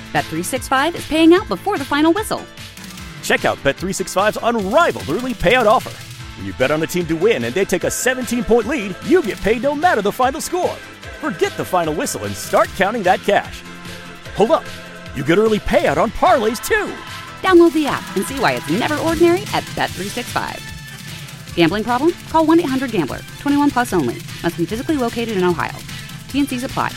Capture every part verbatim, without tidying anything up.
Bet three sixty-five is paying out before the final whistle. Check out Bet three sixty-five's unrivaled early payout offer. When you bet on a team to win and they take a seventeen-point lead, you get paid no matter the final score. Forget the final whistle and start counting that cash. Hold up. You get early payout on parlays, too. Download the app and see why it's never ordinary at Bet three sixty-five. Gambling problem? Call one eight hundred gambler. twenty-one plus only. Must be physically located in Ohio. T N Cs apply.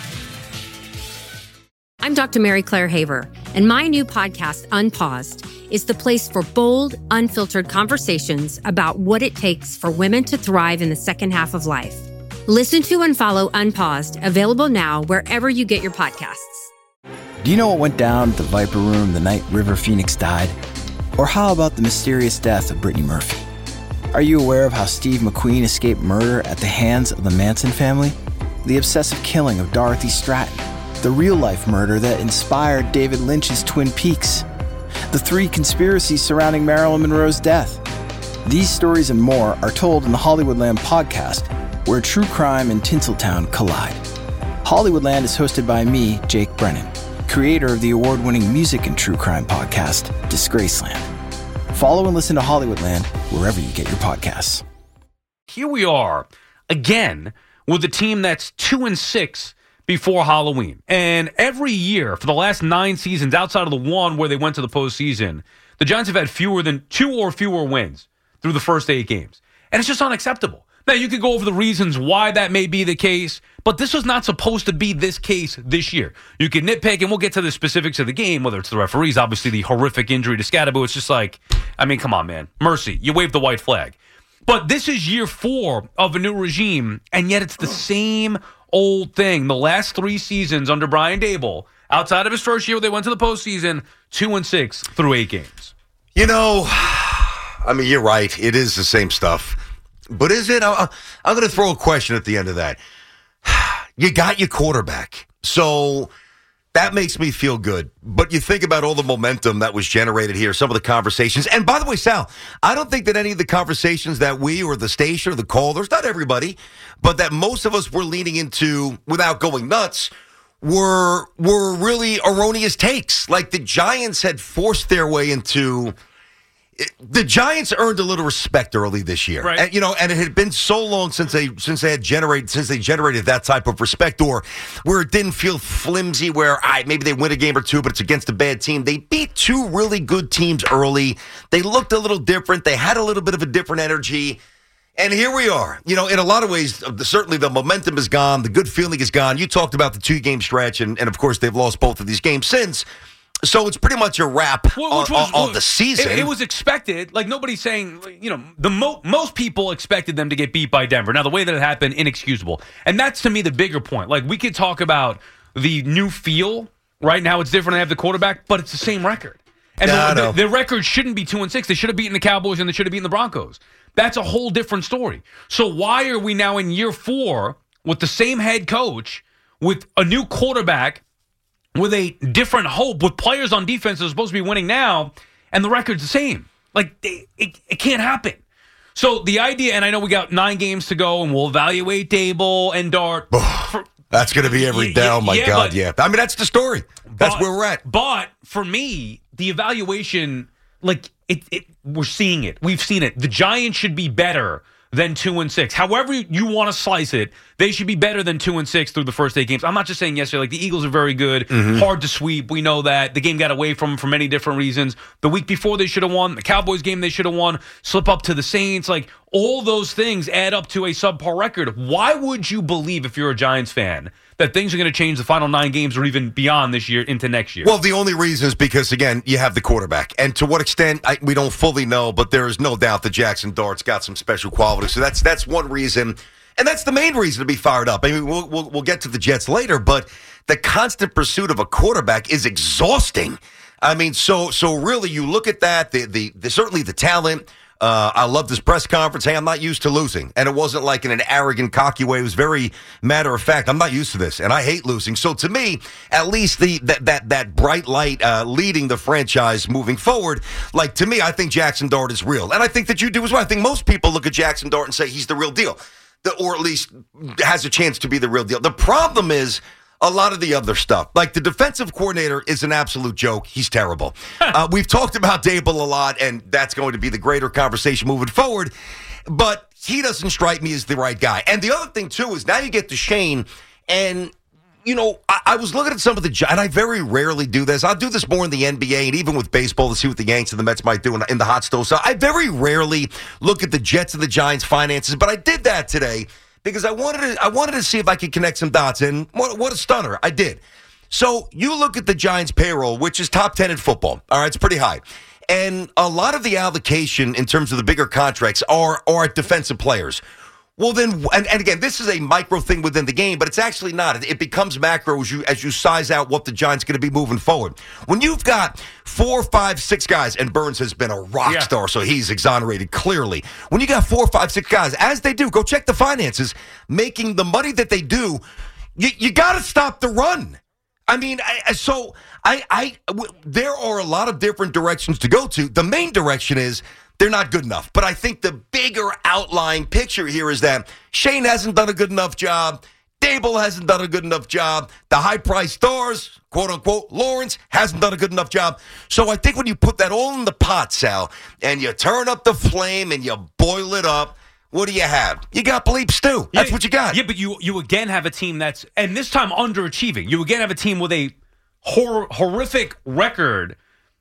I'm Doctor Mary Claire Haver, and my new podcast, Unpaused, is the place for bold, unfiltered conversations about what it takes for women to thrive in the second half of life. Listen to and follow Unpaused, available now wherever you get your podcasts. Do you know what went down at the Viper Room the night River Phoenix died? Or how about the mysterious death of Brittany Murphy? Are you aware of how Steve McQueen escaped murder at the hands of the Manson family? The obsessive killing of Dorothy Stratton? The real-life murder that inspired David Lynch's Twin Peaks? The three conspiracies surrounding Marilyn Monroe's death? These stories and more are told in the Hollywoodland podcast, where true crime and Tinseltown collide. Hollywoodland is hosted by me, Jake Brennan, creator of the award-winning music and true crime podcast, Disgraceland. Follow and listen to Hollywoodland wherever you get your podcasts. Here we are, again, with a team that's two and six before Halloween. And every year, for the last nine seasons, outside of the one where they went to the postseason, the Giants have had fewer than two or fewer wins through the first eight games. And it's just unacceptable. Now, you could go over the reasons why that may be the case, but this was not supposed to be this case this year. You can nitpick, and we'll get to the specifics of the game, whether it's the referees, obviously the horrific injury to Scadaboo. It's just like, I mean, come on, man. Mercy. You waved the white flag. But this is year four of a new regime, and yet it's the same old thing. The last three seasons under Brian Daboll, outside of his first year where they went to the postseason, two and six through eight games. You know, I mean, you're right. It is the same stuff. But is it? I'm going to throw a question at the end of that. You got your quarterback. So that makes me feel good. But you think about all the momentum that was generated here, some of the conversations. And by the way, Sal, I don't think that any of the conversations that we or the station or the callers, not everybody, but that most of us were leaning into without going nuts, were were really erroneous takes. Like the Giants had forced their way into... The Giants earned a little respect early this year, right. And, you know, and it had been so long since they since they had generated since they generated that type of respect, or where it didn't feel flimsy, where right, maybe they win a game or two, but it's against a bad team. They beat two really good teams early. They looked a little different. They had a little bit of a different energy, and here we are. You know, in a lot of ways, certainly the momentum is gone, the good feeling is gone. You talked about the two game stretch, and, and of course they've lost both of these games since. So it's pretty much a wrap on, was, on, on the season. It, it was expected. Like, nobody's saying, you know, the mo- most people expected them to get beat by Denver. Now, the way that it happened, inexcusable. And that's, to me, the bigger point. Like, we could talk about the new feel. Right now, it's different. They have the quarterback, but it's the same record. And nah, the, the, the record shouldn't be two and six. They should have beaten the Cowboys and they should have beaten the Broncos. That's a whole different story. So why are we now in year four with the same head coach, with a new quarterback, with a different hope, with players on defense that are supposed to be winning now, and the record's the same? Like, it, it, it can't happen. So the idea, and I know we got nine games to go, and we'll evaluate Daboll and Dart. For, that's going to be every day. Oh, my yeah, God, but, yeah. I mean, that's the story. That's but, where we're at. But for me, the evaluation, like, it, it, we're seeing it. We've seen it. The Giants should be better than two and six. However you want to slice it, they should be better than two and six through the first eight games. I'm not just saying yesterday. Like, the Eagles are very good, mm-hmm. hard to sweep. We know that the game got away from them for many different reasons. The week before they should have won. The Cowboys game they should have won. Slip up to the Saints. Like, all those things add up to a subpar record. Why would you believe, if you're a Giants fan, that things are going to change the final nine games or even beyond this year into next year? Well, the only reason is because, again, you have the quarterback. And to what extent, I, we don't fully know, but there is no doubt that Jackson Dart's got some special qualities. So that's that's one reason. And that's the main reason to be fired up. I mean, we'll, we'll, we'll get to the Jets later, but the constant pursuit of a quarterback is exhausting. I mean, so so really, you look at that, the the, the certainly the talent. Uh, I love this press conference. Hey, I'm not used to losing. And it wasn't like in an arrogant, cocky way. It was very matter of fact. I'm not used to this, and I hate losing. So to me, at least the that that, that bright light uh, leading the franchise moving forward, like, to me, I think Jackson Dart is real. And I think that you do as well. I think most people look at Jackson Dart and say he's the real deal, the, or at least has a chance to be the real deal. The problem is, a lot of the other stuff. Like the defensive coordinator is an absolute joke. He's terrible. uh, we've talked about Dable a lot, and that's going to be the greater conversation moving forward. But he doesn't strike me as the right guy. And the other thing, too, is now you get to Shane, and you know, I, I was looking at some of the, and I very rarely do this. I'll do this more in the N B A and even with baseball to see what the Yanks and the Mets might do in, in the hot stove. So I very rarely look at the Jets and the Giants finances, but I did that today because I wanted to, I wanted to see if I could connect some dots. And what, what a stunner. I did. So you look at the Giants payroll, which is top ten in football. All right, it's pretty high. And a lot of the allocation in terms of the bigger contracts are, are defensive players. Well, then, and, and again, this is a micro thing within the game, but it's actually not. It, it becomes macro as you as you size out what the Giants are going to be moving forward. When you've got four, five, six guys, and Burns has been a rock yeah. star, so he's exonerated clearly. When you got four, five, six guys, as they do, go check the finances, making the money that they do, you, you got to stop the run. I mean, I, so I, I, w- there are a lot of different directions to go to. The main direction is they're not good enough. But I think the bigger outlying picture here is that Shane hasn't done a good enough job. Dable hasn't done a good enough job. The high-priced stars, quote-unquote, Lawrence, hasn't done a good enough job. So I think when you put that all in the pot, Sal, and you turn up the flame and you boil it up, what do you have? You got bleep stew. That's yeah, what you got. Yeah, but you you again have a team that's, and this time underachieving. You again have a team with a hor- horrific record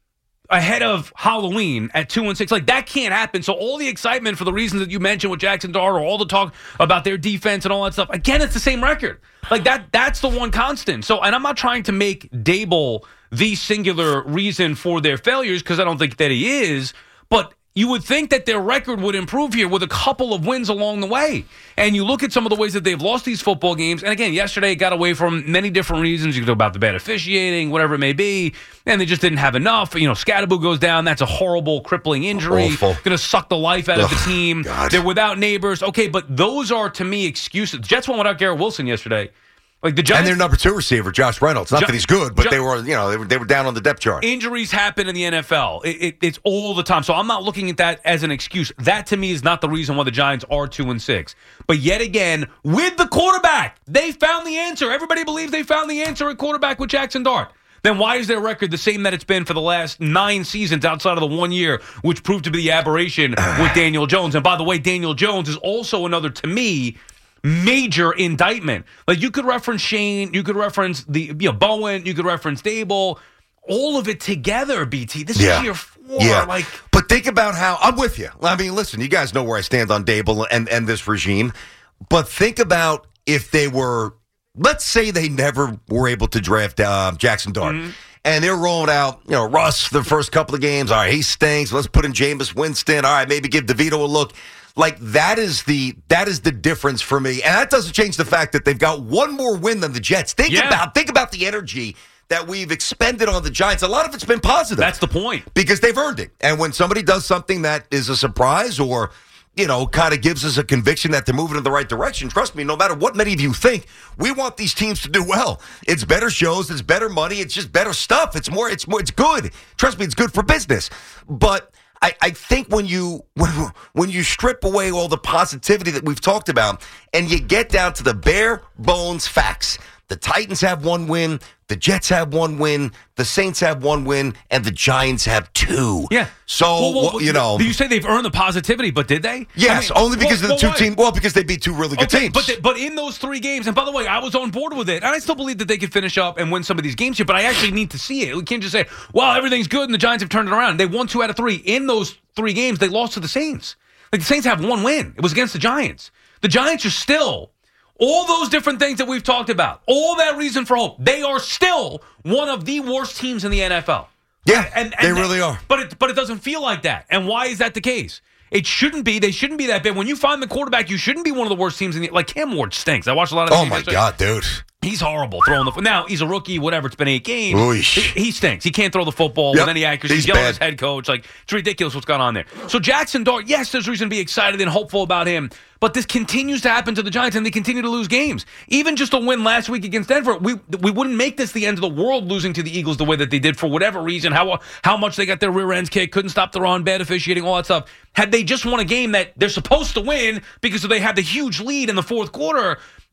ahead of Halloween at two and six. Like, that can't happen. So all the excitement for the reasons that you mentioned with Jackson Dart, or all the talk about their defense and all that stuff, again, it's the same record. Like, that that's the one constant. So, and I'm not trying to make Dable the singular reason for their failures, because I don't think that he is, but you would think that their record would improve here with a couple of wins along the way. And you look at some of the ways that they've lost these football games. And again, yesterday it got away from many different reasons. You can talk about the bad officiating, whatever it may be. And they just didn't have enough. You know, Scatterbo goes down. That's a horrible, crippling injury. Going to suck the life out Ugh, of the team. God. They're without Neighbors. Okay, but those are, to me, excuses. The Jets went without Garrett Wilson yesterday. Like the Giants, and their number two receiver, Josh Reynolds. Not Jo- that he's good, but Jo- they were, you know, they were, they were down on the depth chart. Injuries happen in the N F L. It, it, it's all the time. So I'm not looking at that as an excuse. That, to me, is not the reason why the Giants are two and six. But yet again, with the quarterback, they found the answer. Everybody believes they found the answer at quarterback with Jackson Dart. Then why is their record the same that it's been for the last nine seasons outside of the one year, which proved to be the aberration with Daniel Jones? And by the way, Daniel Jones is also another, to me, major indictment. Like, you could reference Shane, you could reference the you know, Bowen, you could reference Dable, all of it together, B T. This yeah. is year four. Yeah. Like, but think about how, I'm with you. I mean, listen, you guys know where I stand on Dable and, and this regime. But think about if they were, let's say they never were able to draft uh, Jackson Dart. Mm-hmm. And they're rolling out, you know, Russ the first couple of games. All right, he stinks. Let's put in Jameis Winston. All right, maybe give DeVito a look. Like, that is the that is the difference for me. And that doesn't change the fact that they've got one more win than the Jets. Think yeah. about think about the energy that we've expended on the Giants. A lot of it's been positive. That's the point. Because they've earned it. And when somebody does something that is a surprise or, you know, kind of gives us a conviction that they're moving in the right direction, trust me, no matter what many of you think, we want these teams to do well. It's better shows, it's better money, it's just better stuff. It's more, it's more, it's good. Trust me, it's good for business. But I, I think when you when, when you strip away all the positivity that we've talked about and you get down to the bare bones facts, the Titans have one win, the Jets have one win, the Saints have one win, and the Giants have two. Yeah. So, well, well, well, you know. You say they've earned the positivity, but did they? Yes, I mean, only because well, of the well, two why? teams. Well, because they beat two really good okay, teams. But, they, but in those three games, and by the way, I was on board with it, and I still believe that they could finish up and win some of these games here, but I actually need to see it. We can't just say, well, everything's good, and the Giants have turned it around. They won two out of three. In those three games, they lost to the Saints. Like, the Saints have one win. It was against the Giants. The Giants are still, all those different things that we've talked about, all that reason for hope, they are still one of the worst teams in the N F L. Yeah, and, and they that, really are. But it, but it doesn't feel like that. And why is that the case? It shouldn't be. They shouldn't be that bad. When you find the quarterback, you shouldn't be one of the worst teams in the, like, Cam Ward stinks. I watched a lot of Oh, my God, dude. He's horrible throwing the. Now he's a rookie. Whatever. It's been eight games. He, he stinks. He can't throw the football yep. with any accuracy. He's, he's yelling at his head coach. Like, it's ridiculous what's going on there. So Jackson Dart, yes, there's reason to be excited and hopeful about him. But this continues to happen to the Giants, and they continue to lose games. Even just a win last week against Denver, we we wouldn't make this the end of the world losing to the Eagles the way that they did for whatever reason. How how much they got their rear ends kicked, couldn't stop the run, bad officiating, all that stuff. Had they just won a game that they're supposed to win because they had the huge lead in the fourth quarter,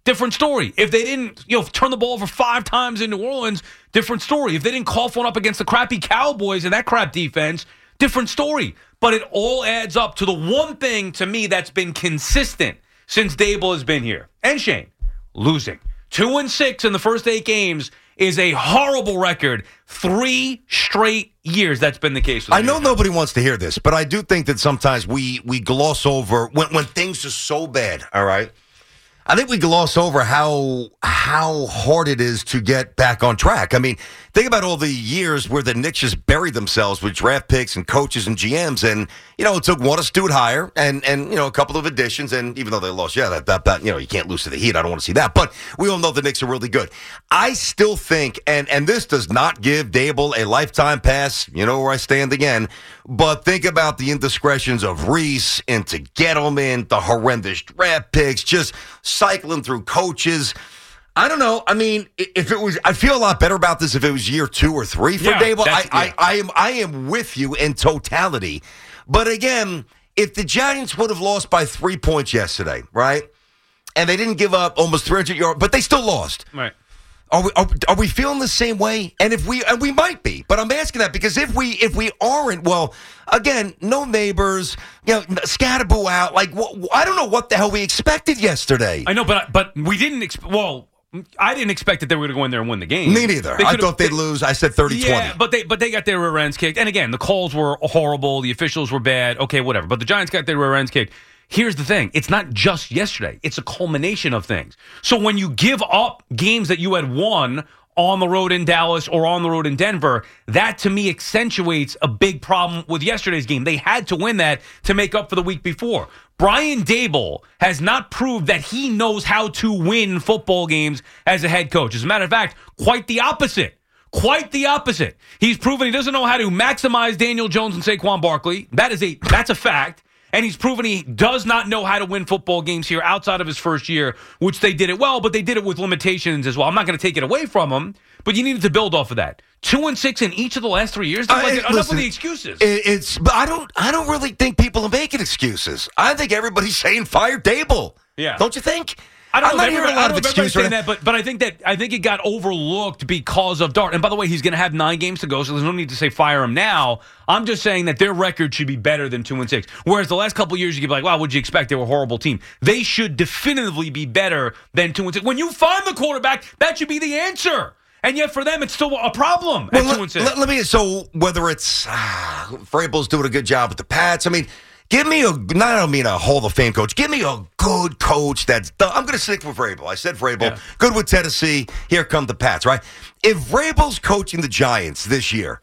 different story. If they didn't, you know, turn the ball over five times in New Orleans, different story. If they didn't call for one up against the crappy Cowboys and that crap defense, different story. But it all adds up to the one thing to me that's been consistent since Dable has been here. And Shane, losing. Two and six in the first eight games is a horrible record. Three straight years that's been the case. With I know nobody wants to hear this, but I do think that sometimes we we gloss over when when things are so bad. All right, I think we gloss over how how hard it is to get back on track. I mean, think about all the years where the Knicks just buried themselves with draft picks and coaches and G Ms, and you know it took one astute hire and and you know a couple of additions, and even though they lost, yeah, that that, that you know you can't lose to the Heat. I don't want to see that, but we all know the Knicks are really good. I still think, and and this does not give Dable a lifetime pass. You know where I stand again, but think about the indiscretions of Reese into Gettleman, the horrendous draft picks, just cycling through coaches. I don't know. I mean, if it was, I feel a lot better about this if it was year two or three for yeah, Dable. I, yeah. I, I am, I am with you in totality. But again, if the Giants would have lost by three points yesterday, right, and they didn't give up almost three hundred yards, but they still lost, right? Are we are, are we feeling the same way? And if we and we might be, but I'm asking that because if we if we aren't, well, again, no neighbors, you know, Scatterboo out. Like wh- I don't know what the hell we expected yesterday. I know, but but we didn't. Exp- well. I didn't expect that they were going to go in there and win the game. Me neither. I thought they'd they, lose. I said thirty twenty. Yeah, but they but they got their rear ends kicked. And again, the calls were horrible. The officials were bad. Okay, whatever. But the Giants got their rear ends kicked. Here's the thing. It's not just yesterday. It's a culmination of things. So when you give up games that you had won on the road in Dallas or on the road in Denver, that to me accentuates a big problem with yesterday's game. They had to win that to make up for the week before. Brian Dable has not proved that he knows how to win football games as a head coach. As a matter of fact, quite the opposite. Quite the opposite. He's proven he doesn't know how to maximize Daniel Jones and Saquon Barkley. That is a that's a fact. And he's proven he does not know how to win football games here outside of his first year, which they did it well, but they did it with limitations as well. I'm not going to take it away from him, but you needed to build off of that. Two and six in each of the last three years. Uh, like, it, enough listen, with the excuses. It, it's, but I don't, I don't really think people are making excuses. I think everybody's saying fire Dable. Yeah, don't you think? I don't I'm know not if hearing a lot of excuses saying that, but but I think that I think it got overlooked because of Dart. And by the way, he's going to have nine games to go, so there's no need to say fire him now. I'm just saying that their record should be better than two and six. Whereas the last couple of years, you could be like, "Wow, what'd you expect? They were a horrible team." They should definitively be better than two and six. When you find the quarterback, that should be the answer. And yet, for them, it's still a problem Well, at let, two and six. let, let me. So whether it's ah, Vrabel's doing a good job with the Pats, I mean. Give me a, not I don't mean a Hall of Fame coach. Give me a good coach that's done. I'm going to stick with Vrabel. I said Vrabel. Yeah. Good with Tennessee. Here come the Pats, right? If Vrabel's coaching the Giants this year,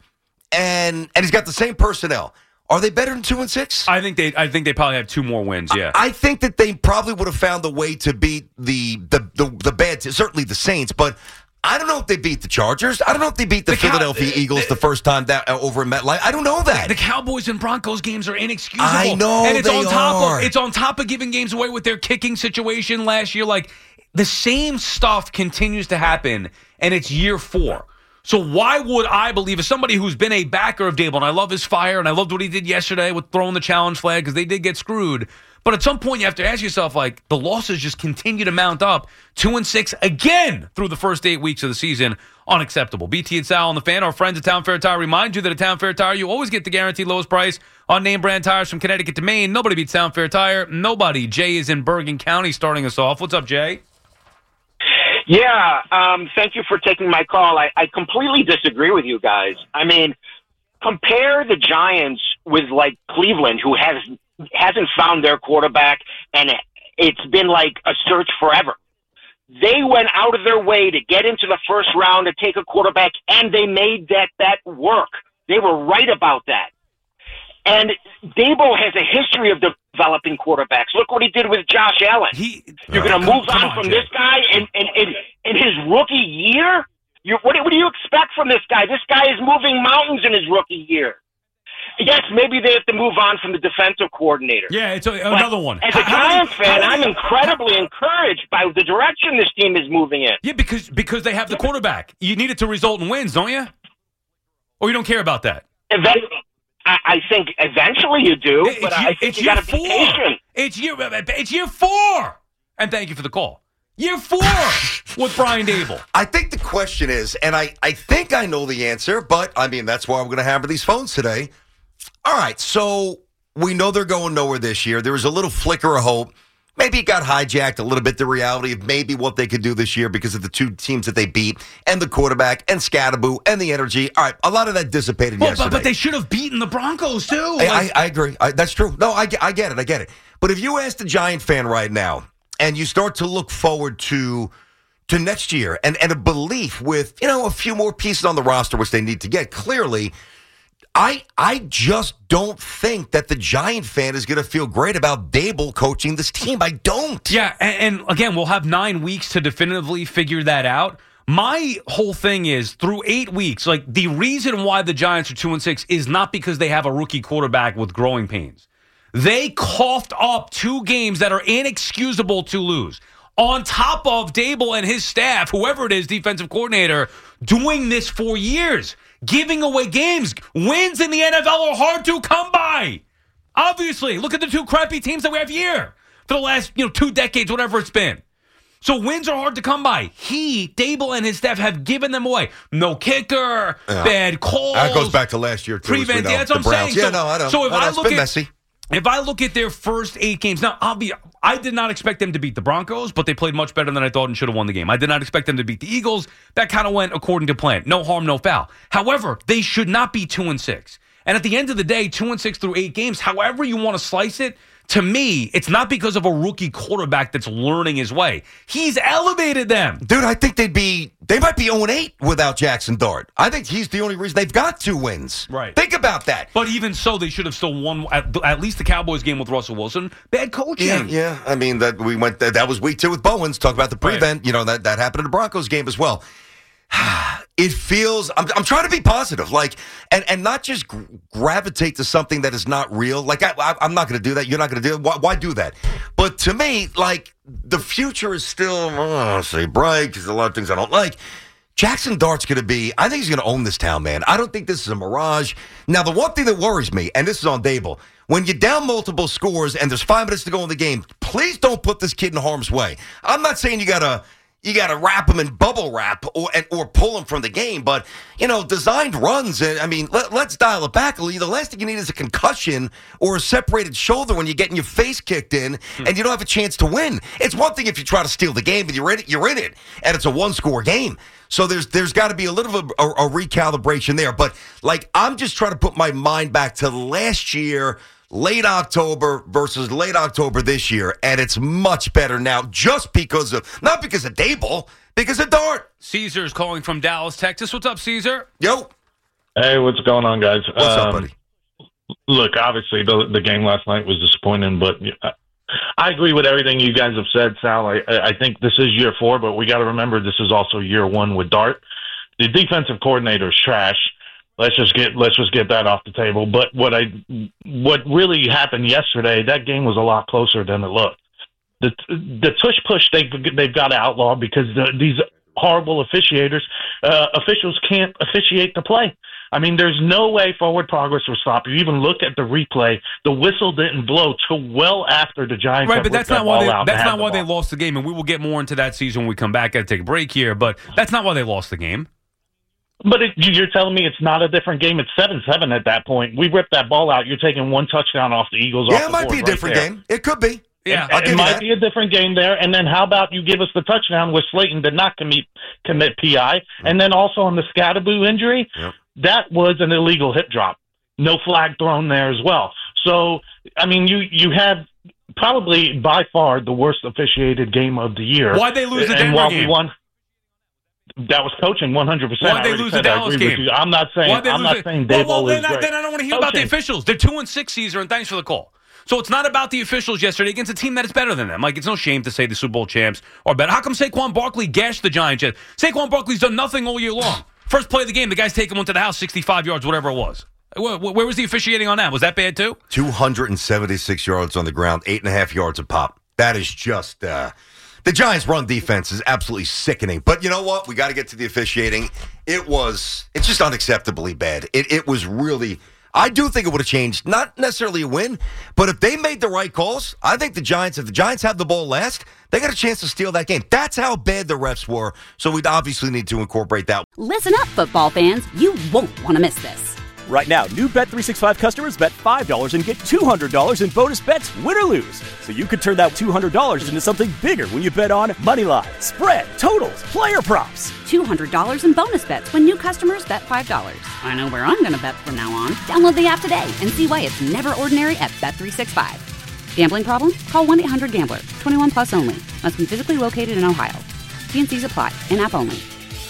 and and he's got the same personnel, are they better than two and six? I think they. I think they probably have two more wins. Yeah. I, I think that they probably would have found a way to beat the the the, the bad, certainly the Saints, but. I don't know if they beat the Chargers. I don't know if they beat the, the Philadelphia Cow- Eagles the first time that uh, over in MetLife. I don't know that. The Cowboys and Broncos games are inexcusable. I know and it's they on top are. of it's on top of giving games away with their kicking situation last year. Like the same stuff continues to happen, and it's year four. So why would I believe, as somebody who's been a backer of Dable, and I love his fire, and I loved what he did yesterday with throwing the challenge flag because they did get screwed. But at some point, you have to ask yourself, like, the losses just continue to mount up. Two and six again through the first eight weeks of the season. Unacceptable. B T and Sal on the Fan, our friends at Town Fair Tire, remind you that at Town Fair Tire, you always get the guaranteed lowest price on name brand tires from Connecticut to Maine. Nobody beats Town Fair Tire. Nobody. Jay is in Bergen County starting us off. What's up, Jay? Yeah, um, thank you for taking my call. I, I completely disagree with you guys. I mean, compare the Giants with, like, Cleveland, who has hasn't found their quarterback, and it's been like a search forever. They went out of their way to get into the first round to take a quarterback, and they made that that work. They were right about that. And Dable has a history of developing quarterbacks. Look what he did with Josh Allen. He, You're going to move on, on from Jay. this guy in, in, in, in his rookie year? You, what, what do you expect from this guy? This guy is moving mountains in his rookie year. Yes, maybe they have to move on from the defensive coordinator. Yeah, it's a, another but one. As a how, Giants how fan, how I'm incredibly encouraged by the direction this team is moving in. Yeah, because because they have the quarterback. You need it to result in wins, don't you? Or you don't care about that? Eventually, I, I think eventually you do, it's but year, I think it's you got year to be four. patient. It's year, it's year four. And thank you for the call. Year four with Brian Daboll. I think the question is, and I, I think I know the answer, but, I mean, that's why we're going to hammer these phones today. All right, so we know they're going nowhere this year. There was a little flicker of hope. Maybe it got hijacked a little bit, the reality of maybe what they could do this year because of the two teams that they beat and the quarterback and Scatterboo and the energy. All right, a lot of that dissipated well, yesterday. But, but they should have beaten the Broncos, too. I, Like, I, I agree. I, that's true. No, I, I get it. I get it. But if you ask the Giant fan right now and you start to look forward to to next year and, and a belief with, you know, a few more pieces on the roster, which they need to get, clearly – I I just don't think that the Giant fan is going to feel great about Daboll coaching this team. I don't. Yeah, and, and again, we'll have nine weeks to definitively figure that out. My whole thing is through eight weeks, like the reason why the Giants are two and six is not because they have a rookie quarterback with growing pains. They coughed up two games that are inexcusable to lose. On top of Daboll and his staff, whoever it is, defensive coordinator, doing this for years. Giving away games. Wins in the N F L are hard to come by. Obviously, look at the two crappy teams that we have here for the last, you know, two decades, whatever it's been. So wins are hard to come by. He, Daboll, and his staff have given them away. No kicker, yeah. bad calls. That goes back to last year, too. Prevent, know, yeah, that's what I'm Browns. saying. Yeah, so, no, I don't. So if I, I, it's look been at, messy. If I look at their first eight games, now I'll be, I did not expect them to beat the Broncos, but they played much better than I thought and should have won the game. I did not expect them to beat the Eagles. That kind of went according to plan. No harm, no foul. However, they should not be two and six. And at the end of the day, two and six through eight games, however you want to slice it, to me, it's not because of a rookie quarterback that's learning his way. He's elevated them. Dude, I think they'd be, they might be oh and eight without Jackson Dart. I think he's the only reason they've got two wins. Right. Think about that. But even so, they should have still won at, at least the Cowboys game with Russell Wilson. Bad coaching. Yeah, yeah. I mean, that we went, that, that was week two with Bowens. Talk about the prevent. Right. You know, that, that happened in the Broncos game as well. It feels, I'm, I'm trying to be positive, like, and, and not just gr- gravitate to something that is not real. Like, I, I, I'm not going to do that. You're not going to do it. Why, why do that? But to me, like, the future is still, I don't want to say bright because there's a lot of things I don't like. Jackson Dart's going to be, I think he's going to own this town, man. I don't think this is a mirage. Now, the one thing that worries me, and this is on Daboll, when you're down multiple scores and there's five minutes to go in the game, please don't put this kid in harm's way. I'm not saying you got to, You got to wrap him in bubble wrap or and, or pull him from the game. But, you know, designed runs, I mean, let, let's dial it back. The last thing you need is a concussion or a separated shoulder when you're getting your face kicked in and you don't have a chance to win. It's one thing if you try to steal the game and you're in it, you're in it, and it's a one-score game. So there's there's got to be a little of a, a, a recalibration there. But, like, I'm just trying to put my mind back to last year, late October versus late October this year, and it's much better now just because of, not because of Daboll, because of Dart. Caesar's calling from Dallas, Texas. What's up, Caesar? Yo. Hey, what's going on, guys? What's um, up, buddy? Look, obviously the, the game last night was disappointing, but I, I agree with everything you guys have said, Sal. I, I think this is year four, but we got to remember this is also year one with Dart. The defensive coordinator is trash. Let's just get let's just get that off the table. But what I what really happened yesterday, that game was a lot closer than it looked. The the tush push they they've got to outlaw because the, these horrible officiators uh, officials can't officiate the play. I mean, there's no way forward progress will stop. You even look at the replay; the whistle didn't blow till well after the Giants. Right, but that's not why they, that's not the why ball. they lost the game, and we will get more into that season when we come back. Got to take a break here, but that's not why they lost the game. But it, you're telling me it's not a different game. It's seven seven at that point. We ripped that ball out. You're taking one touchdown off the Eagles. Yeah, off it the might board be a right different there. game. It could be. Yeah, it, I'll give it you might that. be a different game there. And then how about you give us the touchdown where Slayton did not commit commit P I, and then also on the Scatterboo injury, Yep. that was an illegal hip drop. No flag thrown there as well. So I mean, you you have probably by far the worst officiated game of the year. Why'd they lose the and Denver while game? We won, that was coaching one hundred percent. Why'd they lose the Dallas game? I'm not saying Why'd they I'm lose not it? saying well, Daboll well, then, is I, great. then I don't want to hear about the Coaching. officials. They're two and six, Caesar, and thanks for the call. So it's not about the officials yesterday against a team that is better than them. Like, it's no shame to say the Super Bowl champs are better. How come Saquon Barkley gashed the Giants yet? Saquon Barkley's done nothing all year long. First play of the game, the guy's taking one to the house, sixty-five yards, whatever it was. Where, where was the officiating on that? Was that bad too? two hundred seventy-six yards on the ground, eight and a half yards a pop. That is just uh, the Giants' run defense is absolutely sickening. But you know what? We got to get to the officiating. It was it's just unacceptably bad. It it was really. I do think it would have changed, not necessarily a win, but if they made the right calls, I think the Giants, if the Giants have the ball last, they got a chance to steal that game. That's how bad the refs were, so we'd obviously need to incorporate that. Listen up, football fans. You won't want to miss this. Right now, new Bet three sixty-five customers bet five dollars and get two hundred dollars in bonus bets, win or lose. So you could turn that two hundred dollars into something bigger when you bet on money line, spread, totals, player props. two hundred dollars in bonus bets when new customers bet five dollars. I know where I'm going to bet from now on. Download the app today and see why it's never ordinary at Bet three sixty-five. Gambling problem? Call one eight hundred gambler. twenty-one plus only. Must be physically located in Ohio. T and C's apply. In-app only.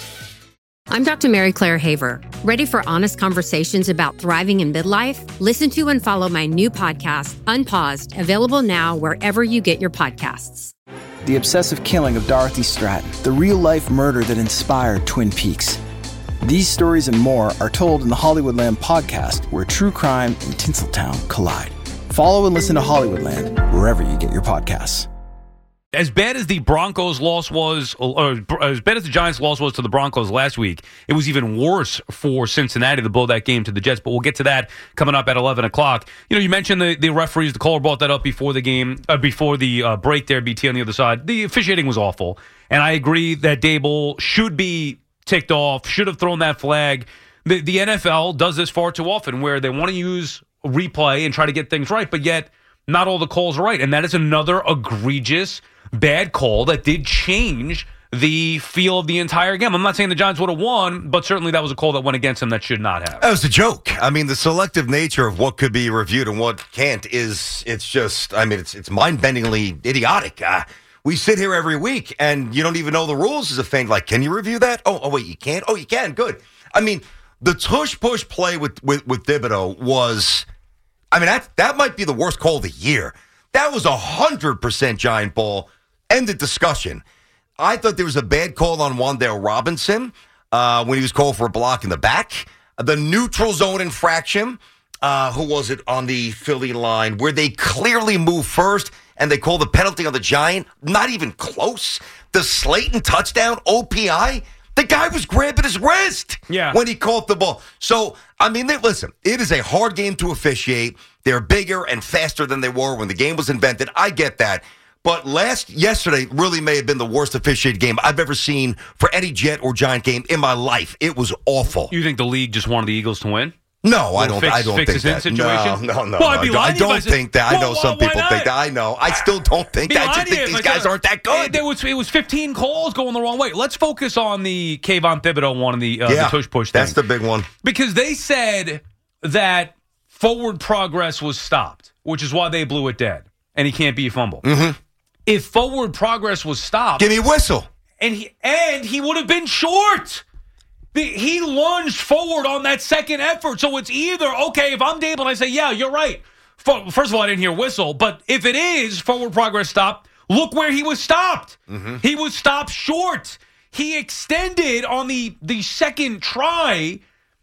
I'm Doctor Mary Claire Haver. Ready for honest conversations about thriving in midlife? Listen to and follow my new podcast, Unpaused, available now wherever you get your podcasts. The obsessive killing of Dorothy Stratton, the real-life murder that inspired Twin Peaks. These stories and more are told in the Hollywoodland podcast, where true crime and Tinseltown collide. Follow and listen to Hollywoodland wherever you get your podcasts. As bad as the Broncos' loss was, or as bad as the Giants' loss was to the Broncos last week, it was even worse for Cincinnati to blow that game to the Jets. But we'll get to that coming up at eleven o'clock. You know, you mentioned the, the referees. The caller brought that up before the game, uh, before the uh, break there, B T on the other side. The officiating was awful. And I agree that Dable should be ticked off, should have thrown that flag. The, the N F L does this far too often, where they want to use replay and try to get things right, but yet not all the calls are right. And that is another egregious bad call that did change the feel of the entire game. I'm not saying the Giants would have won, but certainly that was a call that went against them that should not have. That was a joke. I mean, the selective nature of what could be reviewed and what can't is, it's just, I mean, it's it's mind-bendingly idiotic. Uh, we sit here every week, and you don't even know the rules as a fan. Like, can you review that? Oh, oh wait, you can't? Oh, you can? Good. I mean, the tush-push play with, with, with Thibodeau was, I mean, that, that might be the worst call of the year. That was one hundred percent giant ball. End of discussion. I thought there was a bad call on Wan'Dale Robinson uh, when he was called for a block in the back. The neutral zone infraction, uh, who was it on the Philly line, where they clearly moved first and they called the penalty on the Giant. Not even close. The Slayton touchdown, O P I, the guy was grabbing his wrist yeah. when he caught the ball. So, I mean, they, listen, it is a hard game to officiate. They're bigger and faster than they were when the game was invented. I get that. But last yesterday really may have been the worst officiated game I've ever seen for any Jet or Giant game in my life. It was awful. You think the league just wanted the Eagles to win? No, I don't. Fix, I don't fix think that. Situation? No, no, no. Well, no I'd be I don't, I don't said, think that. well, I know well, some people think that. I know. I still don't think that. I just think these guys aren't that good. There was it was fifteen calls going the wrong way. Let's focus on the Kayvon Thibodeau one and the, uh, yeah, the tush push thing. That's the big one. Because they said that forward progress was stopped, which is why they blew it dead, and he can't be a fumble. Mm-hmm. If forward progress was stopped, give me a whistle. And he and he would have been short. The, he lunged forward on that second effort. So it's either, okay, if I'm Dable and I say, yeah, you're right. For, first of all, I didn't hear whistle. But if it is forward progress stopped, look where he was stopped. Mm-hmm. He was stopped short. He extended on the, the second try,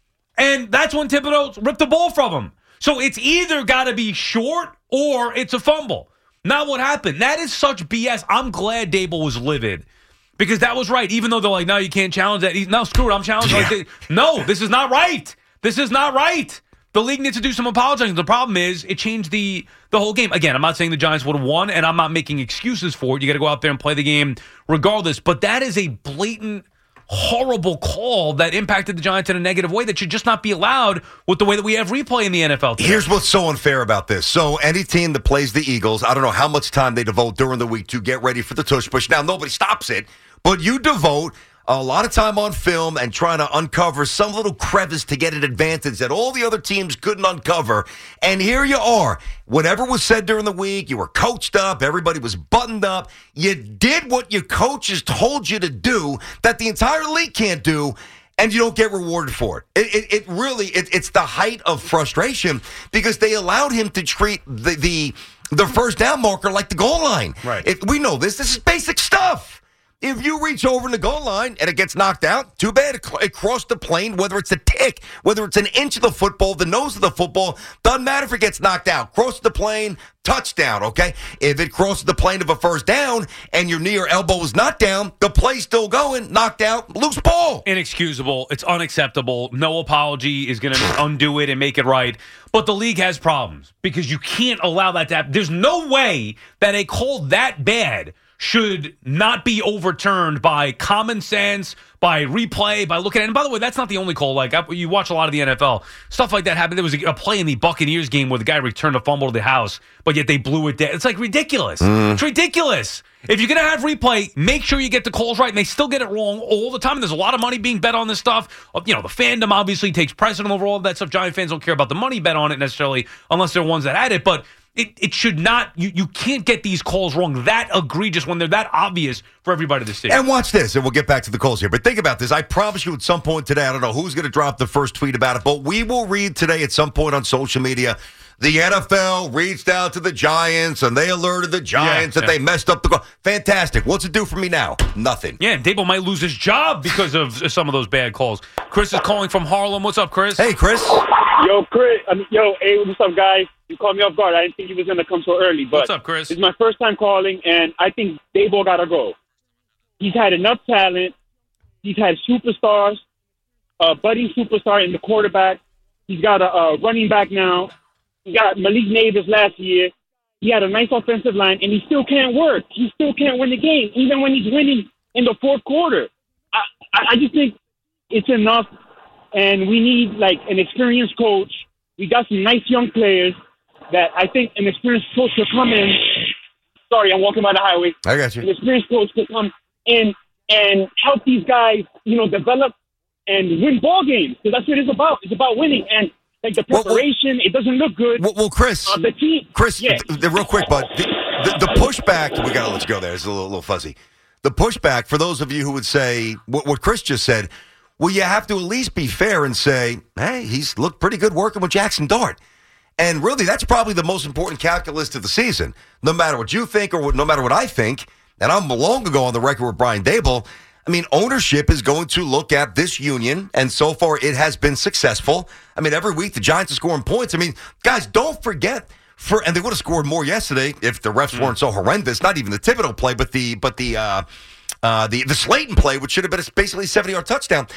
and that's when Thibodeau ripped the ball from him. So it's either got to be short or it's a fumble. Not what happened. That is such B S. I'm glad Dable was livid. Because that was right. Even though they're like, no, you can't challenge that. He's, no, screw it. I'm challenging. Yeah. Like, no, this is not right. This is not right. The league needs to do some apologizing. The problem is it changed the, the whole game. Again, I'm not saying the Giants would have won, and I'm not making excuses for it. You got to go out there and play the game regardless. But that is a blatant, horrible call that impacted the Giants in a negative way that should just not be allowed with the way that we have replay in the N F L today. Here's what's so unfair about this. So any team that plays the Eagles, I don't know how much time they devote during the week to get ready for the tush push. Now, nobody stops it. But you devote a lot of time on film and trying to uncover some little crevice to get an advantage that all the other teams couldn't uncover. And here you are. Whatever was said during the week, you were coached up. Everybody was buttoned up. You did what your coaches told you to do that the entire league can't do, and you don't get rewarded for it. It, it, it really, it, it's the height of frustration because they allowed him to treat the the, the first down marker like the goal line. Right. If we know this. This is basic stuff. If you reach over in the goal line and it gets knocked out, too bad. It, it crossed the plane, whether it's a tick, whether it's an inch of the football, the nose of the football, doesn't matter if it gets knocked out. Cross the plane, touchdown, okay? If it crosses the plane of a first down and your knee or elbow is not down, the play's still going, knocked out, loose ball. Inexcusable. It's unacceptable. No apology is going to undo it and make it right. But the league has problems because you can't allow that to happen. There's no way that a call that bad should not be overturned by common sense, by replay, by looking at it. And by the way, that's not the only call. Like, I, you watch a lot of the N F L. Stuff like that happened. There was a, a play in the Buccaneers game where the guy returned a fumble to the house, but yet they blew it down. It's like ridiculous. Mm. It's ridiculous. If you're going to have replay, make sure you get the calls right, and they still get it wrong all the time. And there's a lot of money being bet on this stuff. You know, the fandom obviously takes precedent over all of that stuff. Giant fans don't care about the money bet on it necessarily unless they're ones that had it, but It it should not, you, you can't get these calls wrong that egregious when they're that obvious for everybody to see. And watch this, and we'll get back to the calls here. But think about this. I promise you at some point today, I don't know who's going to drop the first tweet about it, but we will read today at some point on social media, the N F L reached out to the Giants, and they alerted the Giants yeah, that yeah. they messed up the call. Fantastic. What's it do for me now? Nothing. Yeah, Dable might lose his job because of some of those bad calls. Chris is calling from Harlem. What's up, Chris? Hey, Chris. Yo, Chris. I mean, yo, hey, what's up, guys? You caught me off guard. I didn't think he was going to come so early. But what's up, Chris? It's my first time calling, and I think Dable got to go. He's had enough talent. He's had superstars, a budding superstar in the quarterback. He's got a, a running back now. He got Malik Neighbors last year. He had a nice offensive line, and he still can't work. He still can't win the game, even when he's winning in the fourth quarter. I, I, I just think it's enough, and we need, like, an experienced coach. We got some nice young players that I think an experienced coach could come in. Sorry, I'm walking by the highway. I got you. An experienced coach could come in and help these guys, you know, develop and win ball games, because that's what it's about. It's about winning. And like the preparation, well, well, it doesn't look good. Well, well Chris, uh, the team, Chris, yeah. the, the, real quick, bud, the, the, the pushback, we got to let you go there. It's a little, little fuzzy. The pushback, for those of you who would say what, what Chris just said, well, you have to at least be fair and say, hey, he's looked pretty good working with Jackson Dart. And really, that's probably the most important calculus to the season. No matter what you think or what, no matter what I think, and I'm long ago on the record with Brian Dable, I mean, ownership is going to look at this union, and so far it has been successful. I mean, every week the Giants are scoring points. I mean, guys, don't forget, for and they would have scored more yesterday if the refs mm. weren't so horrendous. Not even the Thibodeau play, but the but the uh, uh, the the Slayton play, which should have been a basically seventy-yard touchdown.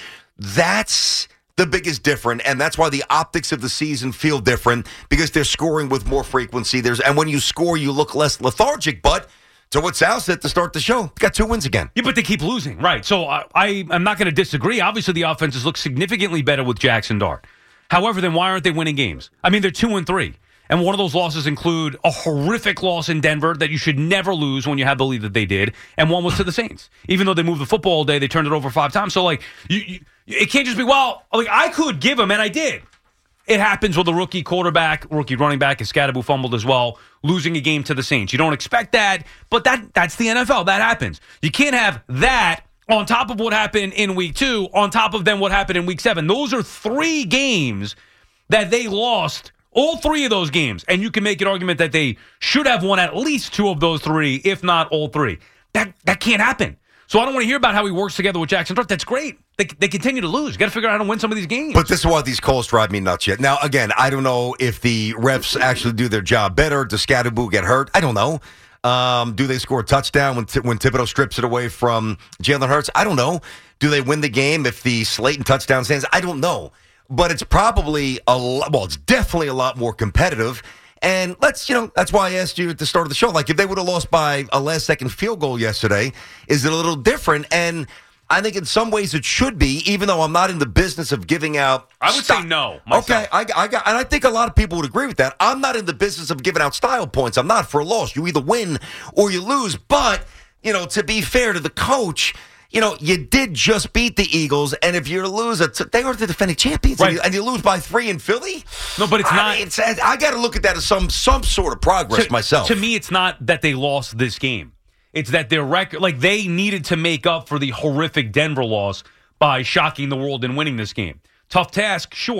That's the biggest difference, and that's why the optics of the season feel different, because they're scoring with more frequency. There's and when you score, you look less lethargic, but. So what Sal said to start the show, got two wins again. Yeah, but they keep losing, right? So I, I, I'm not going to disagree. Obviously, the offenses look significantly better with Jackson Dart. However, then why aren't they winning games? I mean, they're two and three, and one of those losses include a horrific loss in Denver that you should never lose when you have the lead that they did, and one was to the Saints. Even though they moved the football all day, they turned it over five times. So like, you, you, it can't just be well. Like I could give them, and I did. It happens with a rookie quarterback, rookie running back, and Scadaboo fumbled as well, losing a game to the Saints. You don't expect that, but that that's the N F L. That happens. You can't have that on top of what happened in week two, on top of then what happened in week seven. Those are three games that they lost, all three of those games, and you can make an argument that they should have won at least two of those three, if not all three. That that can't happen. So I don't want to hear about how he works together with Jackson Dart. That's great. They they continue to lose. You got to figure out how to win some of these games. But this is why these calls drive me nuts yet. Now, again, I don't know if the refs actually do their job better. Does Scadaboo get hurt? I don't know. Um, do they score a touchdown when T- when Thibodeau strips it away from Jalen Hurts? I don't know. Do they win the game if the Slayton touchdown stands? I don't know. But it's probably a lot, well, it's definitely a lot more competitive. And let's, you know, that's why I asked you at the start of the show. Like, if they would have lost by a last-second field goal yesterday, is it a little different? And I think in some ways it should be, even though I'm not in the business of giving out. I would st- say no. Myself. Okay, I, I got, and I think a lot of people would agree with that. I'm not in the business of giving out style points. I'm not for a loss. You either win or you lose. But, you know, to be fair to the coach, you know, you did just beat the Eagles, and if you lose, a t- they are the defending champions, right. and, you, and you lose by three in Philly. No, but it's I, not. It's, I got to look at that as some some sort of progress to, myself. To me, it's not that they lost this game. It's that their record, like they needed to make up for the horrific Denver loss by shocking the world and winning this game. Tough task, sure,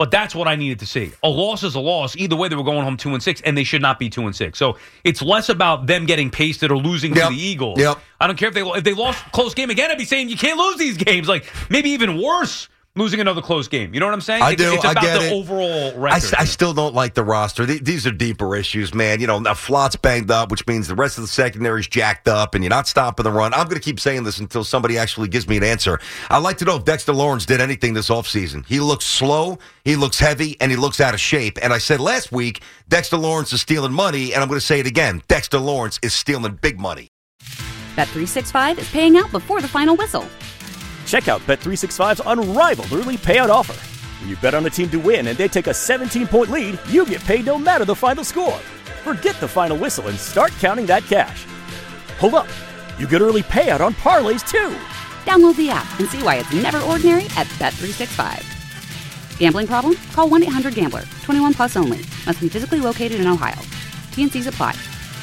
But that's what I needed to see. A loss is a loss. Either way, they were going home two and six, and they should not be two and six. So it's less about them getting pasted or losing yep. to the Eagles. Yep. I don't care if they if they lost a close game again. I'd be saying you can't lose these games. Like maybe even worse, losing another close game. You know what I'm saying? I it's, do. It's I about get the it. overall I, record. I still don't like the roster. These are deeper issues, man. You know, now Flott's banged up, which means the rest of the secondary's jacked up, and you're not stopping the run. I'm going to keep saying this until somebody actually gives me an answer. I'd like to know if Dexter Lawrence did anything this offseason. He looks slow, he looks heavy, and he looks out of shape. And I said last week, Dexter Lawrence is stealing money, and I'm going to say it again. Dexter Lawrence is stealing big money. Bet three sixty-five is paying out before the final whistle. Check out Bet three sixty-five's unrivaled early payout offer. When you bet on a team to win and they take a seventeen-point lead, you get paid no matter the final score. Forget the final whistle and start counting that cash. Hold up. You get early payout on parlays, too. Download the app and see why it's never ordinary at Bet three sixty-five. Gambling problem? Call one eight hundred gambler. twenty-one plus only. Must be physically located in Ohio. T N Cs apply.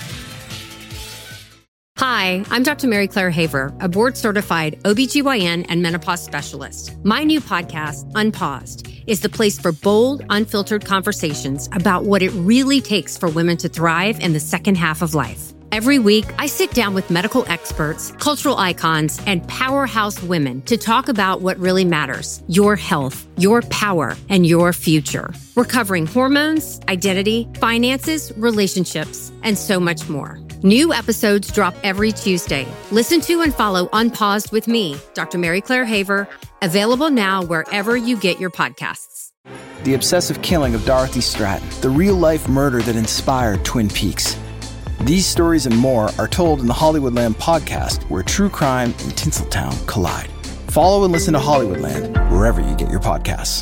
Hi, I'm Doctor Mary Claire Haver, a board-certified O B G Y N and menopause specialist. My new podcast, Unpaused, is the place for bold, unfiltered conversations about what it really takes for women to thrive in the second half of life. Every week, I sit down with medical experts, cultural icons, and powerhouse women to talk about what really matters: your health, your power, and your future. We're covering hormones, identity, finances, relationships, and so much more. New episodes drop every Tuesday. Listen to and follow Unpaused with me, Doctor Mary Claire Haver, available now wherever you get your podcasts. The obsessive killing of Dorothy Stratton, the real-life murder that inspired Twin Peaks. These stories and more are told in the Hollywoodland podcast, where true crime and Tinseltown collide. Follow and listen to Hollywoodland wherever you get your podcasts.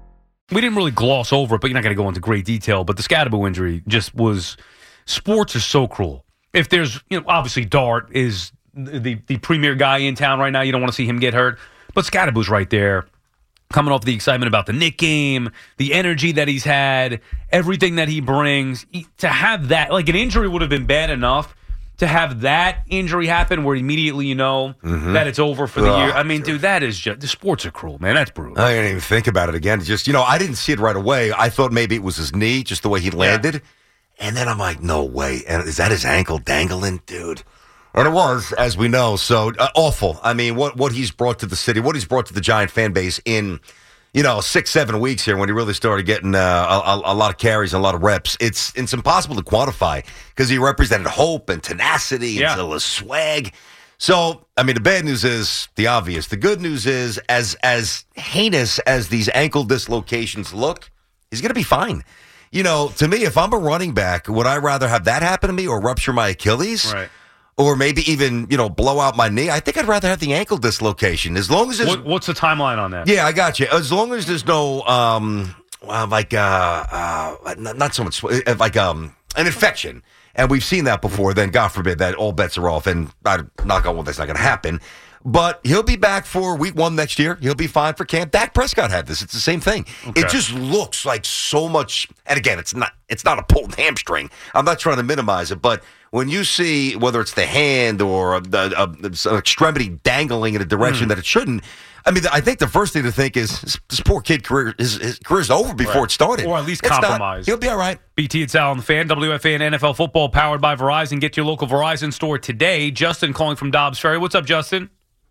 We didn't really gloss over it, but you're not going to go into great detail. But the Scadaboo injury just was... Sports is so cruel. If there's, you know, obviously Dart is the, the premier guy in town right now. You don't want to see him get hurt. But Scadaboo's right there, coming off the excitement about the Knick game, the energy that he's had, everything that he brings. He, to have that, like an injury would have been bad enough. To have that injury happen where immediately you know mm-hmm. that it's over for the oh, year. I mean, dude, that is just, the sports are cruel, man. That's brutal. I didn't even think about it again. Just, you know, I didn't see it right away. I thought maybe it was his knee, just the way he landed. Yeah. And then I'm like, no way. And is that his ankle dangling? Dude. And it was, as we know. So uh, awful. I mean, what, what he's brought to the city, what he's brought to the Giant fan base in, you know, six, seven weeks here when he really started getting uh, a, a lot of carries and a lot of reps. It's it's impossible to quantify because he represented hope and tenacity and yeah. a swag. So, I mean, the bad news is the obvious. The good news is, as as heinous as these ankle dislocations look, he's going to be fine. You know, to me, if I'm a running back, would I rather have that happen to me or rupture my Achilles? Right. Or maybe even, you know, blow out my knee? I think I'd rather have the ankle dislocation. As long as there's... What, what's the timeline on that? Yeah, I got you. As long as there's no, um, uh, like, uh, uh, not, not so much, like um, an infection. And we've seen that before. Then, God forbid, that all bets are off. And I knock on wood, that's not going to happen. But he'll be back for week one next year. He'll be fine for camp. Dak Prescott had this. It's the same thing. Okay. It just looks like so much. And again, it's not it's not a pulled hamstring. I'm not trying to minimize it. But when you see whether it's the hand or the uh, an extremity dangling in a direction mm. that it shouldn't, I mean, I think the first thing to think is this, this poor kid career, his, his career's over before right. it started. Or at least it's compromised. Not, he'll be all right. B T and Sal on the Fan, W F A and N F L football powered by Verizon. Get your local Verizon store today. Justin calling from Dobbs Ferry. What's up, Justin?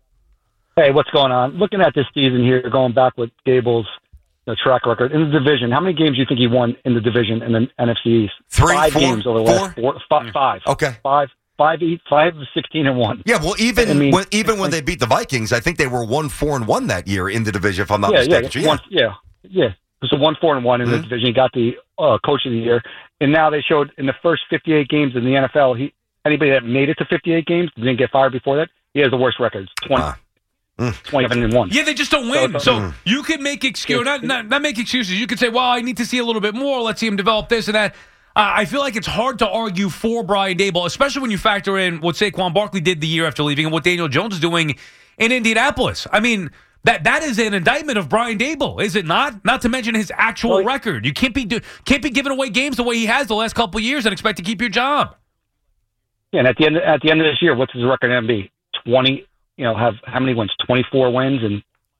Hey, what's going on? Looking at this season here, going back with Gable's you know, track record in the division, how many games do you think he won in the division in the N F C East? Three, five four, games over the four? last four, five, five. Okay, five, five, eight, five, sixteen, and one. Yeah, well, even I mean, when, even when they beat the Vikings, I think they were one, four, and one that year in the division. If I'm not yeah, mistaken, yeah, one, yeah, yeah. It was a one, four, and one in mm-hmm. the division. He got the uh, coach of the year, and now they showed in the first fifty-eight games in the N F L, he anybody that made it to fifty-eight games didn't get fired before that. He has the worst records. Twenty. Uh. twenty-seven and one. Yeah, they just don't win. So, so mm. you can make excuses, not, not not make excuses. You could say, "Well, I need to see a little bit more. Let's see him develop this and that." Uh, I feel like it's hard to argue for Brian Daboll, especially when you factor in what Saquon Barkley did the year after leaving and what Daniel Jones is doing in Indianapolis. I mean, that that is an indictment of Brian Daboll, is it not? Not to mention his actual well, record. You can't be do, can't be giving away games the way he has the last couple of years and expect to keep your job. Yeah, and at the end at the end of this year, what's his record going to be? Twenty. You know, have how many wins? twenty-four wins and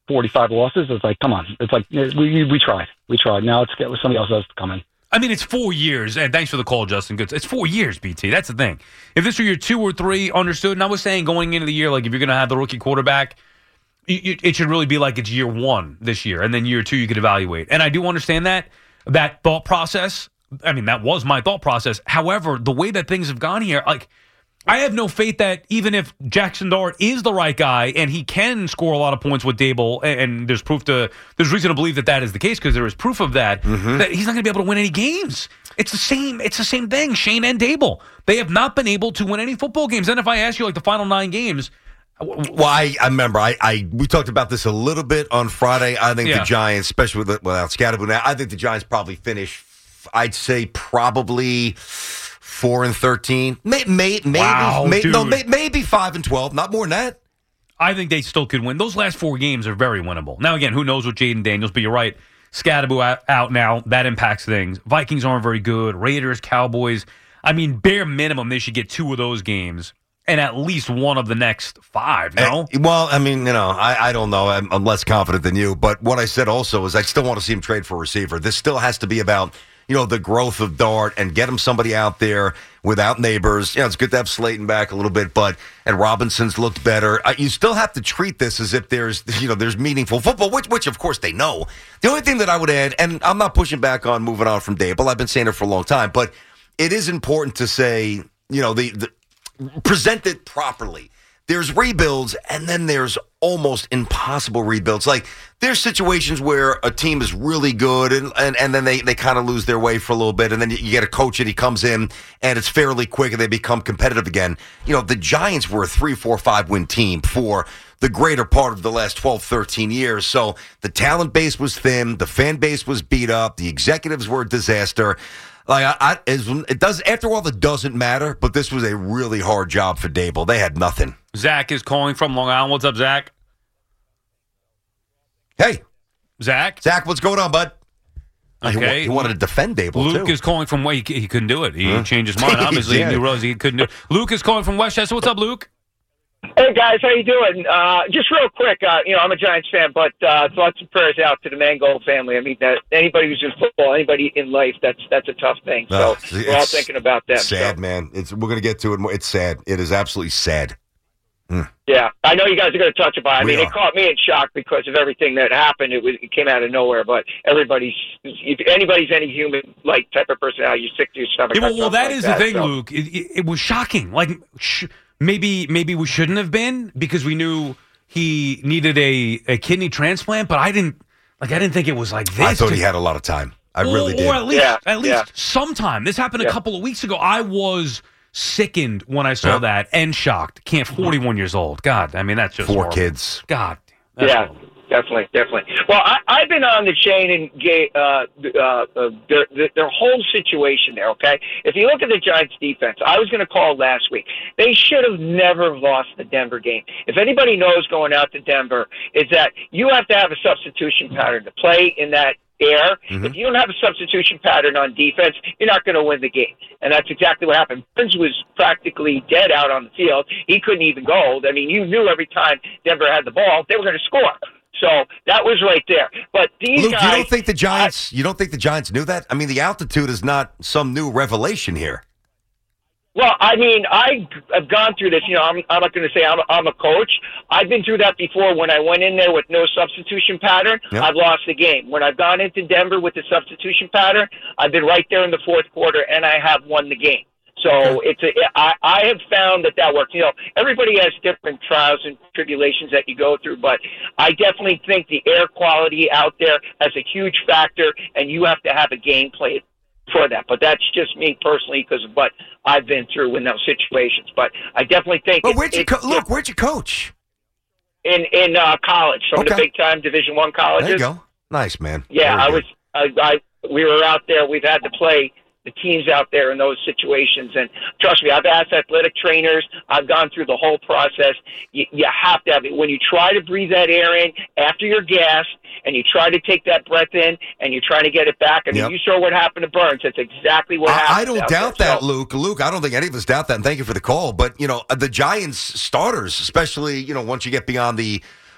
forty-five losses. It's like, come on. It's like, we we tried. We tried. Now let's get somebody else has to come in. I mean, it's four years, and thanks for the call, Justin. Good. It's four years, B T. That's the thing. If this were year two or three, understood. And I was saying going into the year, like if you're going to have the rookie quarterback, you, it should really be like it's year one this year, and then year two you could evaluate. And I do understand that, that thought process. I mean, that was my thought process. However, the way that things have gone here, like, I have no faith that even if Jackson Dart is the right guy and he can score a lot of points with Dable, and, and there's proof to, there's reason to believe that that is the case because there is proof of that, mm-hmm. that he's not going to be able to win any games. It's the same. It's the same thing. Shane and Dable, they have not been able to win any football games. Then if I ask you like the final nine games, well, I, I remember I, I we talked about this a little bit on Friday. I think yeah. the Giants, especially with without Scatterbo now, I think the Giants probably finish. I'd say probably. Four and thirteen, may, may, maybe, wow, may, no, may, maybe five and twelve, not more than that. I think they still could win. Those last four games are very winnable. Now, again, who knows with Jaden Daniels? But you're right, Scatterbo out, out now. That impacts things. Vikings aren't very good. Raiders, Cowboys. I mean, bare minimum, they should get two of those games and at least one of the next five. No, uh, well, I mean, you know, I, I don't know. I'm, I'm less confident than you. But what I said also is I still want to see him trade for a receiver. This still has to be about. You know, the growth of Dart and get him somebody out there without Neighbors. You know, it's good to have Slayton back a little bit, but and Robinson's looked better. Uh, you still have to treat this as if there's, you know, there's meaningful football, which, which of course they know. The only thing that I would add, and I'm not pushing back on moving on from Dable. I've been saying it for a long time, but it is important to say, you know, the, the present it properly. There's rebuilds, and then there's almost impossible rebuilds. Like, there's situations where a team is really good, and, and, and then they, they kind of lose their way for a little bit, and then you, you get a coach, and he comes in, and it's fairly quick, and they become competitive again. You know, the Giants were a three, four, five-win team for the greater part of the last twelve, thirteen years. So the talent base was thin, the fan base was beat up, the executives were a disaster. Like I, I, it does. After all, it doesn't matter. But this was a really hard job for Dable. They had nothing. Zach is calling from Long Island. What's up, Zach? Hey, Zach. Zach, what's going on, bud? Okay, he, he wanted to defend Dable. Luke too. is calling from where he, he couldn't do it. He huh? changed his mind. Obviously, yeah. He realized he couldn't do it. Luke is calling from Westchester. What's up, Luke? Hey guys, how you doing? Uh, just real quick, uh, you know, I'm a Giants fan, but uh, thoughts and prayers out to the Mangold family. I mean, that anybody who's in football, anybody in life, that's that's a tough thing. So uh, we're all thinking about them. Sad, so. man. It's we're gonna get to it more. It's sad. It is absolutely sad. Mm. Yeah, I know you guys are going to touch upon it. I we mean, are. It caught me in shock because of everything that happened. It was it came out of nowhere. But everybody's, if anybody's any human like type of personality, you're sick to your stomach. Yeah, well, well that like is that, the thing, so. Luke. It, it, it was shocking. Like. Sh- Maybe maybe we shouldn't have been because we knew he needed a, a kidney transplant, but I didn't like I didn't think it was like this. I thought he had a lot of time. I or, really did. Or at least yeah, at least yeah. sometime. This happened a yeah. couple of weeks ago. I was sickened when I saw yeah. that and shocked. Can't forty-one years old. God, I mean that's just four horrible. kids. God. That's Yeah. horrible. Definitely, definitely. Well, I, I've been on the chain and gay, uh, uh, uh, their, their whole situation there, okay? If you look at the Giants' defense, I was going to call last week. They should have never lost the Denver game. If anybody knows going out to Denver is that you have to have a substitution pattern to play in that air. Mm-hmm. If you don't have a substitution pattern on defense, you're not going to win the game. And that's exactly what happened. Burns was practically dead out on the field. He couldn't even go. I mean, you knew every time Denver had the ball, they were going to score. So that was right there. But these Luke, guys, you don't think the Giants? I, you don't think the Giants knew that? I mean, the altitude is not some new revelation here. Well, I mean, I have gone through this. You know, I'm, I'm not going to say I'm, I'm a coach. I've been through that before. When I went in there with no substitution pattern, yep. I've lost the game. When I've gone into Denver with the substitution pattern, I've been right there in the fourth quarter, and I have won the game. So okay. it's a, I, I have found that that works. You know, everybody has different trials and tribulations that you go through, but I definitely think the air quality out there has a huge factor, and you have to have a game plan for that. But that's just me personally because of what I've been through in those situations. But I definitely think. But it, where'd you it, co- look? Where'd you coach? In in uh, college, some okay. of the big time Division One colleges. There you go. Nice, man. Yeah, Very I good. was. I, I we were out there. We've had to play the teams out there in those situations. And trust me, I've asked athletic trainers. I've gone through the whole process. You, you have to have it. When you try to breathe that air in after you're gassed and you try to take that breath in and you're trying to get it back. I mean, yep. you saw what happened to Burns. That's exactly what I, happened. I don't doubt there. that, so, Luke. Luke, I don't think any of us doubt that, and thank you for the call. But, you know, the Giants starters, especially, you know, once you get beyond the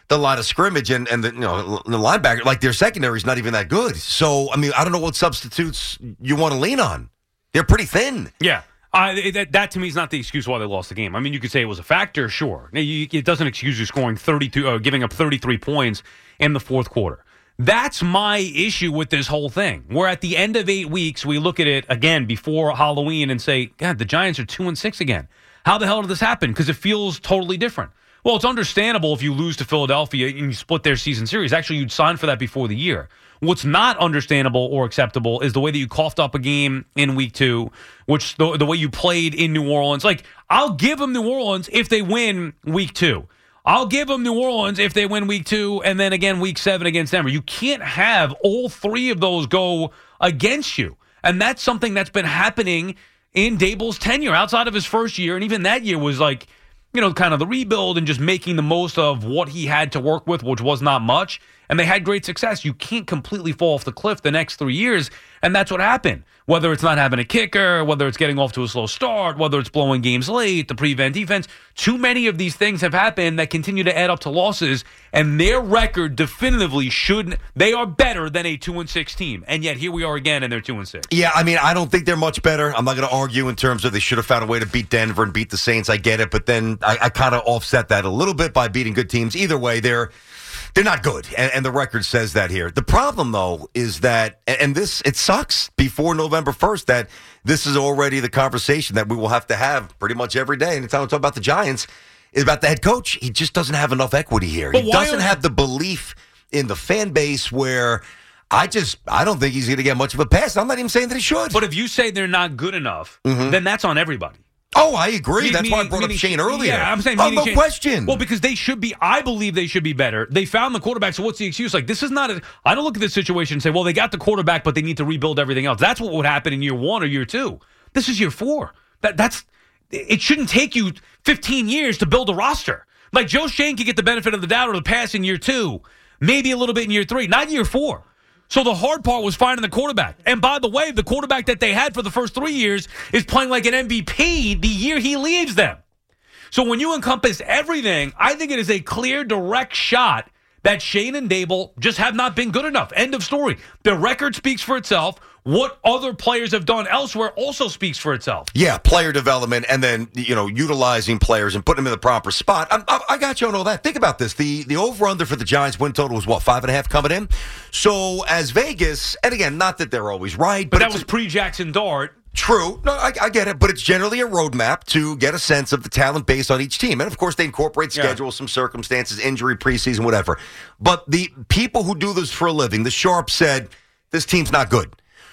the line of scrimmage and, and the, you know, the linebacker, like their secondary is not even that good. So, I mean, I don't know what substitutes you want to lean on. They're pretty thin. Yeah. Uh, that, that, to me, is not the excuse why they lost the game. I mean, you could say it was a factor, sure. It doesn't excuse you scoring thirty-two, uh, giving up thirty-three points in the fourth quarter. That's my issue with this whole thing. Where at the end of eight weeks, we look at it again before Halloween and say, God, the Giants are two and six again. How the hell did this happen? Because it feels totally different. Well, it's understandable if you lose to Philadelphia and you split their season series. Actually, you'd sign for that before the year. What's not understandable or acceptable is the way that you coughed up a game in week two, which the, the way you played in New Orleans. Like, I'll give them New Orleans if they win week two. I'll give them New Orleans if they win week two and then again week seven against Denver. You can't have all three of those go against you. And that's something that's been happening in Daboll's tenure outside of his first year. And even that year was like, you know, kind of the rebuild and just making the most of what he had to work with, which was not much. And they had great success. You can't completely fall off the cliff the next three years. And that's what happened. Whether it's not having a kicker, whether it's getting off to a slow start, whether it's blowing games late, the prevent defense. Too many of these things have happened that continue to add up to losses. And their record definitively shouldn't. They are better than a two and six team. And yet here we are again, and they're two and six. Yeah, I mean, I don't think they're much better. I'm not going to argue in terms of they should have found a way to beat Denver and beat the Saints. I get it. But then I, I kind of offset that a little bit by beating good teams. Either way, they're. They're not good, and, and the record says that here. The problem, though, is that, and this, it sucks before November first, that this is already the conversation that we will have to have pretty much every day. Anytime we talk about the Giants, is about the head coach. He just doesn't have enough equity here. But he doesn't have the belief in the fan base where I just, I don't think he's going to get much of a pass. I'm not even saying that he should. But if you say they're not good enough, mm-hmm. then that's on everybody. Oh, I agree. Meaning, That's why I brought meaning, up Shane earlier. Yeah, I'm saying oh, no Shane. question. Well, because they should be, I believe they should be better. They found the quarterback, so what's the excuse? Like, this is not a, I don't look at this situation and say, well, they got the quarterback, but they need to rebuild everything else. That's what would happen in year one or year two. This is year four. That That's, it shouldn't take you fifteen years to build a roster. Like, Joe Shane could get the benefit of the doubt or the pass in year two, maybe a little bit in year three, not year four. So the hard part was finding the quarterback. And by the way, the quarterback that they had for the first three years is playing like an M V P the year he leaves them. So when you encompass everything, I think it is a clear, direct shot that Shane and Daboll just have not been good enough. End of story. The record speaks for itself. What other players have done elsewhere also speaks for itself. Yeah, player development and then, you know, utilizing players and putting them in the proper spot. I, I, I got you on all that. Think about this. The the over-under for the Giants win total was, what, five and a half coming in? So as Vegas, and again, not that they're always right. But, but that was pre-Jackson Dart. True. No, I, I get it. But it's generally a roadmap to get a sense of the talent base on each team. And, of course, they incorporate schedule, yeah. some circumstances, injury, preseason, whatever. But the people who do this for a living, the Sharp said, this team's not good.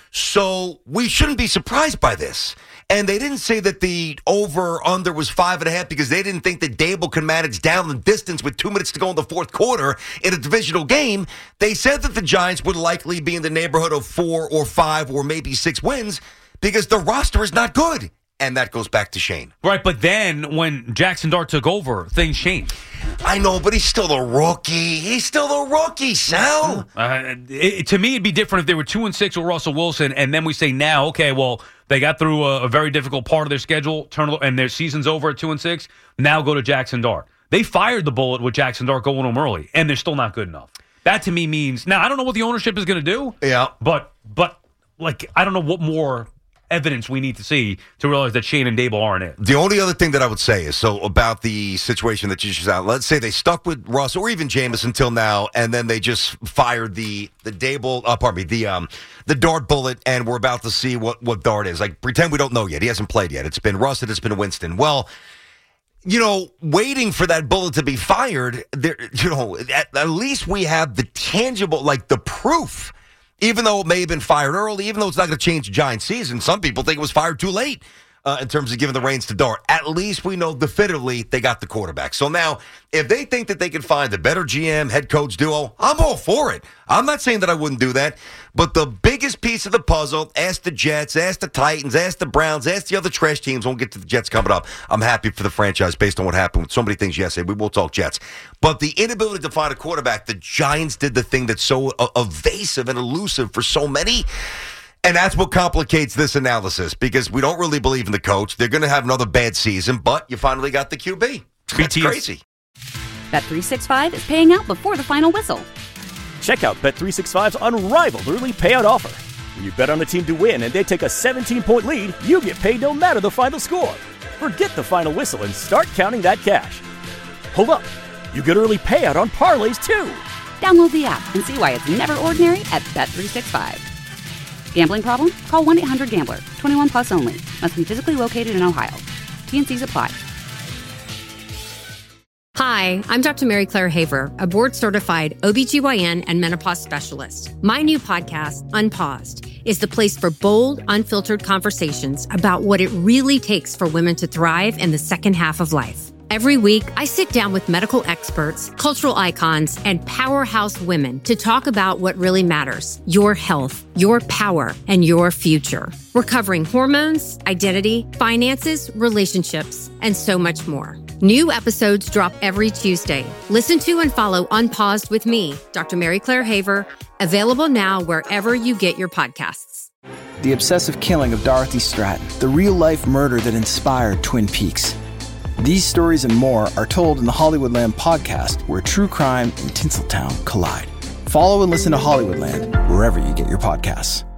So we shouldn't be surprised by this. And they didn't say that the over-under was five and a half because they didn't think that Daboll can manage down the distance with two minutes to go in the fourth quarter in a divisional game. They said that the Giants would likely be in the neighborhood of four or five or maybe six wins because the roster is not good. And that goes back to Shane. Right, but then when Jackson Dart took over, things changed. I know, but he's still the rookie. He's still the rookie, Sal. Uh, it, to me, it'd be different if they were two and six with Russell Wilson, and then we say now, okay, well, they got through a, a very difficult part of their schedule, turn, and their season's over at two and six. Now go to Jackson Dart. They fired the bullet with Jackson Dart going home early, and they're still not good enough. That to me means now I don't know what the ownership is going to do. Yeah, but but like I don't know what more evidence we need to see to realize that Shane and Daboll aren't it. The only other thing that I would say is, so about the situation that you just out, let's say they stuck with Russ or even Jameis until now, and then they just fired the the Daboll, uh, pardon me, the um the Dart bullet, and we're about to see what, what Dart is. Like, pretend we don't know yet. He hasn't played yet. It's been Russ and it's been Winston. Well, you know, waiting for that bullet to be fired, there, you know, at, at least we have the tangible, like the proof. Even though it may have been fired early, even though it's not going to change the Giants' season, some people think it was fired too late uh, in terms of giving the reins to Dart. At least we know definitively they got the quarterback. So now, if they think that they can find a better G M, head coach duo, I'm all for it. I'm not saying that I wouldn't do that. But the biggest piece of the puzzle, ask the Jets, ask the Titans, ask the Browns, ask the other trash teams. We'll get to the Jets coming up. I'm happy for the franchise based on what happened with so many things yesterday. We will talk Jets. But the inability to find a quarterback, the Giants did the thing that's so uh, evasive and elusive for so many. And that's what complicates this analysis because we don't really believe in the coach. They're going to have another bad season, but you finally got the Q B. That's crazy. Bet three sixty-five is paying out before the final whistle. Check out Bet three sixty-five's unrivaled early payout offer. When you bet on a team to win and they take a seventeen-point lead, you get paid no matter the final score. Forget the final whistle and start counting that cash. Hold up. You get early payout on parlays, too. Download the app and see why it's never ordinary at Bet three sixty-five. Gambling problem? Call one eight hundred gambler. twenty-one plus only. Must be physically located in Ohio. T N Cs apply. Hi, I'm Doctor Mary Claire Haver, a board-certified O B G Y N and menopause specialist. My new podcast, Unpaused, is the place for bold, unfiltered conversations about what it really takes for women to thrive in the second half of life. Every week, I sit down with medical experts, cultural icons, and powerhouse women to talk about what really matters: your health, your power, and your future. We're covering hormones, identity, finances, relationships, and so much more. New episodes drop every Tuesday. Listen to and follow Unpaused with me, Doctor Mary Claire Haver, available now wherever you get your podcasts. The obsessive killing of Dorothy Stratton, the real-life murder that inspired Twin Peaks. These stories and more are told in the Hollywoodland podcast, where true crime and Tinseltown collide. Follow and listen to Hollywoodland wherever you get your podcasts.